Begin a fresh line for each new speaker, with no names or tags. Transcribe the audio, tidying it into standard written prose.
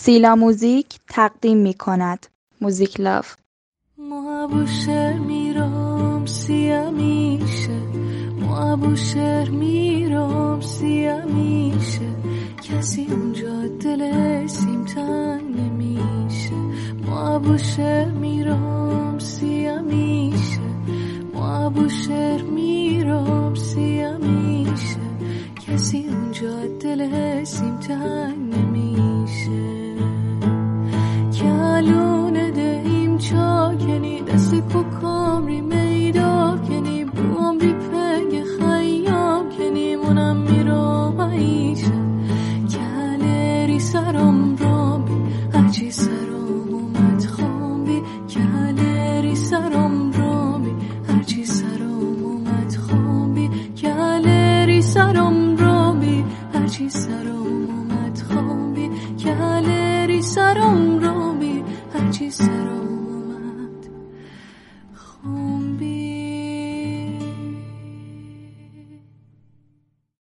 سیلا موزیک تقدیم می کند. موزیک لاف.
ما ابو شهر میرم سیاه میشه، ما ابو شهر میرم سیاه میشه، کسی اونجا دل سیم تنگ نمیشه. ما ابو شهر میرم سیاه میشه، ما ابو شهر میرم سیاه میشه، کسی اونجا دل سیم تنگ نمیشه. کلونه دهیم چا کنی دست کو کامری میدا کنی بوم بی پنگ خیام کنی منم میرم عیشه. کلری سرم رامبی هرچی سرم اومد خامبی، کلری سرم رامبی هرچی سرم اومد خامبی، کلری سرم رامبی هرچی سرم اومد خامبی، کلری سرم